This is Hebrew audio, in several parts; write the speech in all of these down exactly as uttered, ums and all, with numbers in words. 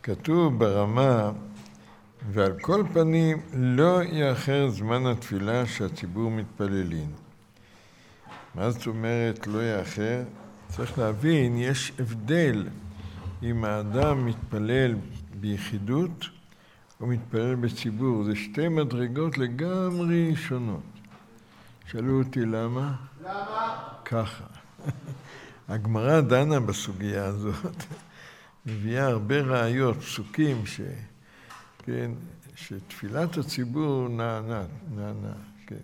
כתוב ברמה, ועל כל פנים לא יאחר זמן התפילה שהציבור מתפללים. מה זאת אומרת לא יאחר? צריך להבין, יש הבדל אם האדם מתפלל ביחידות או מתפלל בציבור. זה שתי מדרגות לגמרי שונות. שאלו אותי למה? למה? ככה. הגמרא דנה בסוגיה הזאת. מביאה הרבה ראיות, פסוקים, ש, כן, שתפילת הציבור נענה, נענה, כן.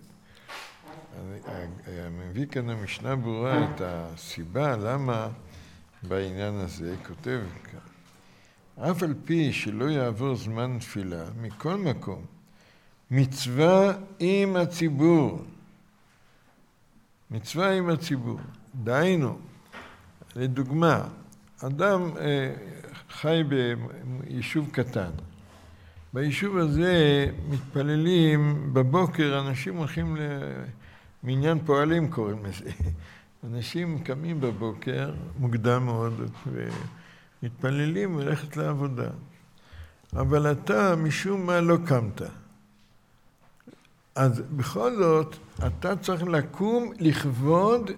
מביא כאן המשנה ברורה את הסיבה למה בעניין הזה, כותב כאן. אף על פי שלא יעבור זמן תפילה, מכל מקום, מצווה עם הציבור. מצווה עם הציבור. דהיינו, לדוגמה, אדם אה, חי ביישוב קטן. ביישוב הזה מתפללים בבוקר, אנשים הולכים למניין פועלים קוראים לזה. אנשים קמים בבוקר, מוקדם מאוד, ומתפללים ולכת לעבודה. אבל אתה משום מה לא קמת. אז בכל זאת, אתה צריך לקום לכבוד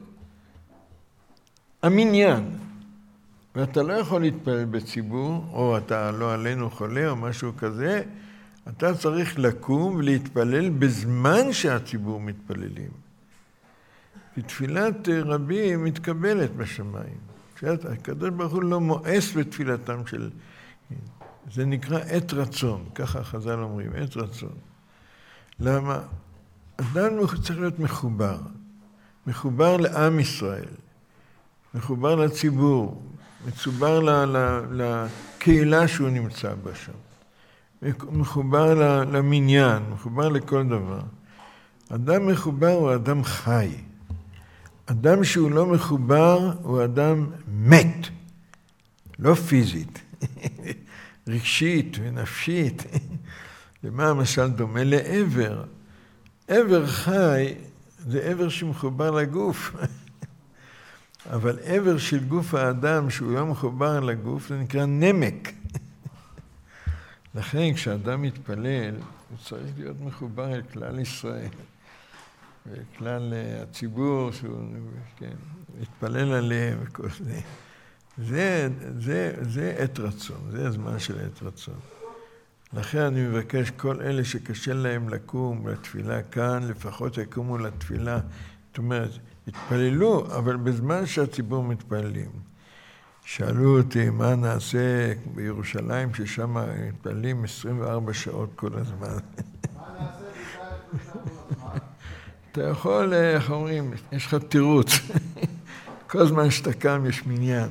המניין. ואתה לא יכול להתפלל בציבור, או אתה לא עלינו חולה או משהו כזה, אתה צריך לקום ולהתפלל בזמן שהציבור מתפללים. כי תפילת רבים מתקבלת בשמיים. הקדוש ברוך הוא לא מואס בתפילתם של... זה נקרא עת רצון, ככה חז"ל אומרים, עת רצון. למה? אדם צריך להיות מחובר. מחובר לעם ישראל. מחובר לציבור. מצובר לקהילה שהוא נמצא בה שם. מחובר למניין, מחובר לכל דבר. אדם מחובר הוא אדם חי. אדם שהוא לא מחובר הוא אדם מת. לא פיזית. רגשית ונפשית. למה המשל דומה לעבר? עבר חי זה עבר שמחובר לגוף. אבל עבר של גוף האדם שהוא לא מחובר לגוף, זה נקרא נמק. לכן כשאדם מתפלל, הוא צריך להיות מחובר אל כלל ישראל. וכלל הציבור שהוא כן, מתפלל עליהם וכל זה. זה, זה, זה עת רצון, זה הזמן של עת רצון. לכן אני מבקש כל אלה שקשה להם לקום לתפילה כאן, לפחות יקומו לתפילה. זאת אומרת, התפללו, אבל בזמן שהציבור מתפללים. שאלו אותי מה נעשה בירושלים, ששם מתפללים עשרים וארבע שעות כל הזמן. מה נעשה בכלל? אתה יכול, איך אומרים, יש לך תירוץ. כל זמן שאתה קם יש מניין.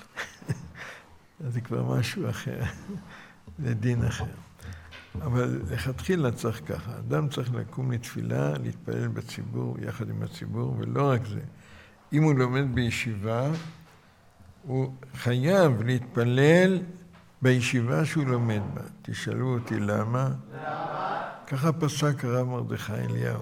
זה כבר משהו אחר, זה דין אחר. אבל לכתחילה צריך ככה, אדם צריך לקום לתפילה, להתפלל בציבור, יחד עם הציבור, ולא רק זה. אם הוא לומד בישיבה, הוא חייב להתפלל בישיבה שהוא לומד בה. תשאלו אותי למה? למה? ככה פסק הרב מרדכי אליהו.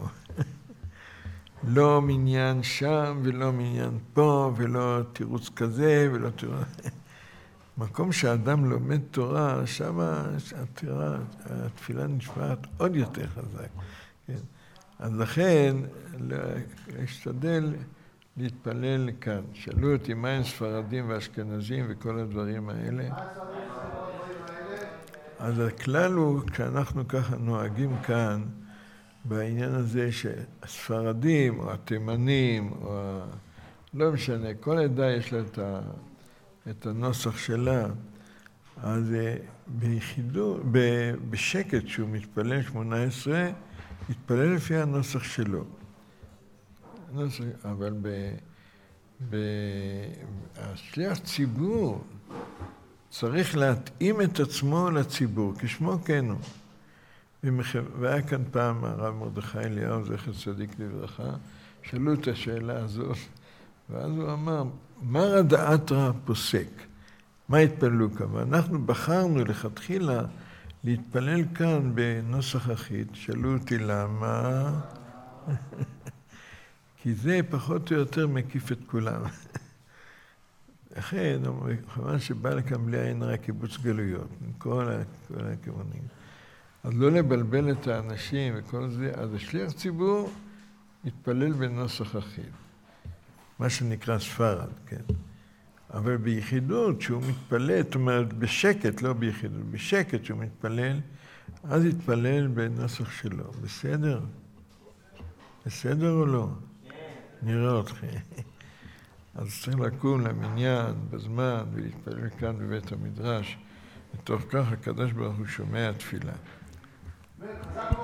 לא מניין שם ולא מניין פה, ולא תירוץ כזה ולא תירוץ... מקום שהאדם לומד תורה, שם התפילה, התפילה נשמעת עוד יותר חזק. כן? אז לכן, להשתדל להתפלל כאן. שאלו אותי מה הם ספרדים ואשכנזים וכל הדברים האלה. מה צריך לדברים האלה? אז הכלל הוא, כשאנחנו ככה נוהגים כאן, בעניין הזה שהספרדים או התימנים, או ה... לא משנה, כל עדה יש לה את ה... את הנוסח שלה, אז ביחידו, בשקט שהוא מתפלל שמונה עשרה, מתפלל לפי הנוסח שלו. הנוסח, אבל ב... ב... השליח ציבור צריך להתאים את עצמו לציבור, כשמו כן הוא. והיה כאן פעם הרב מרדכי אליהו, זכר צדיק לברכה, שאלו את השאלה הזאת, ואז הוא אמר, מה רדאתרא פוסק? מה התפללו כאן? ואנחנו בחרנו לכתחילה להתפלל כאן בנוסח אחיד. שאלו אותי למה? כי זה פחות או יותר מקיף את כולם. לכן, כמובן שבא לכאן בלי עין הרע קיבוץ גלויות, מכל הכיוונים. אז לא לבלבל את האנשים וכל זה, אז השליח ציבור יתפלל בנוסח אחיד. מה שנקרא ספרד, כן. אבל ביחידות, שהוא מתפלל, זאת אומרת, בשקט, לא ביחידות, בשקט שהוא מתפלל, אז יתפלל בנוסח שלו. בסדר? בסדר או לא? נראה אתכם. אז צריך לקום למניין בזמן ולהתפלל כאן בבית המדרש. מתוך כך הקדוש ברוך הוא שומע תפילה.